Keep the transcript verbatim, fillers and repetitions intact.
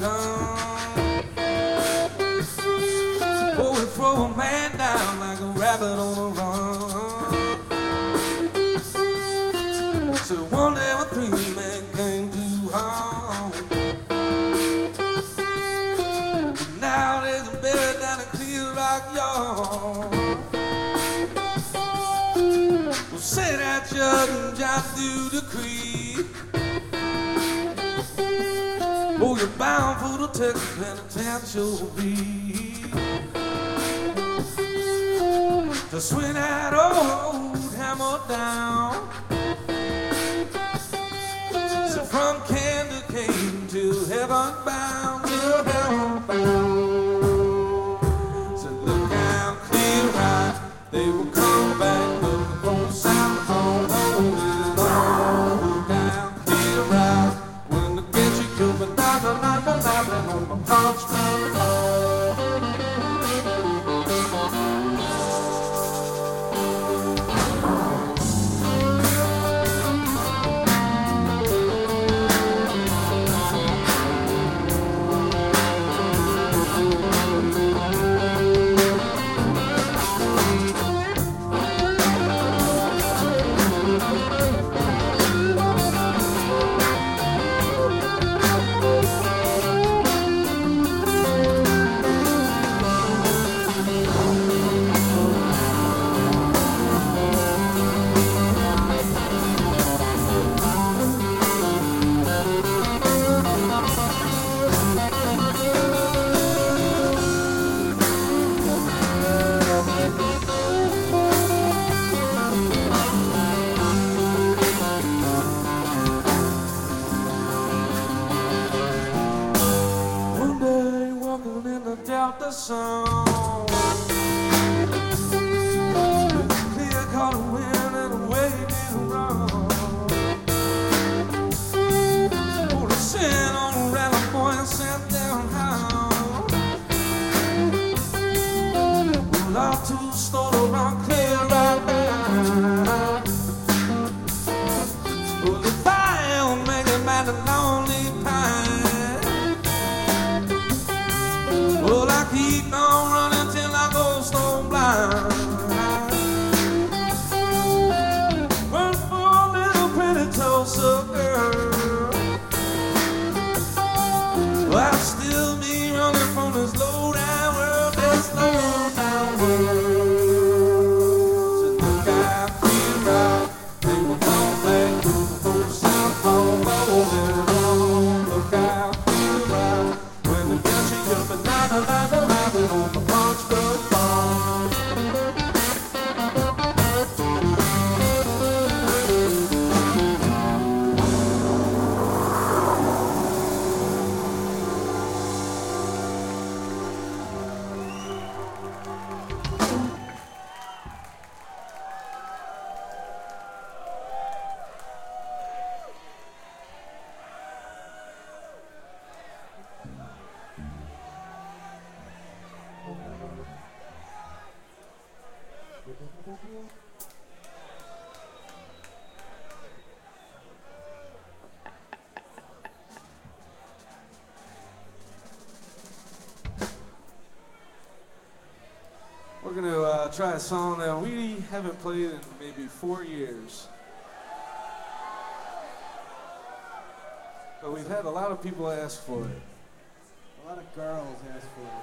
gun. Oh, we throw a man down like a rabbit on a run. So one day when three men came to harm. Now there's a buried down in Clear Rock Yard. Well, say that judge and John through the creek. Oh, you're bound for the Texas penitentiary. To swing that old hammer down. So from Candy Cane to heaven bound, to heaven bound. So look out, Clear Rock, they will come back looking for South home. Holding on, look out, Clear Rock, when they get you, you'll be knocking, knocking, knocking on the parchment floor. The song clear caught a wind and away did run. Oh, the sin on a rattling boy and sat down high. Well, out to the store around Clear Rock. Well, the fire will make a man a lonely pine. Well, I keep on running till I go stone blind. Run for a little pretty Tulsa girl. Well, I'll still be running from this low down world, this low down world. So look out, Clear Rock, they will come back to the South home. Rolling on, look out, Clear Rock, when the country up and down the line, the line on the Punchbowl Farm. We're going to uh, try a song that we haven't played in maybe four years. But we've had a lot of people ask for it. A lot of girls ask for it.